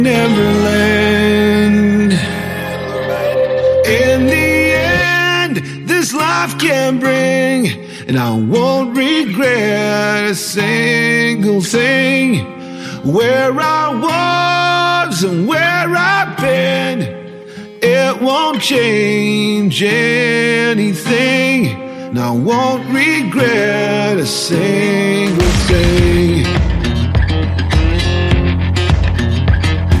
Neverland. In the end, this life can bring, and I won't regret a single thing. Where I was and where I've been, it won't change anything, and I won't regret a single thing.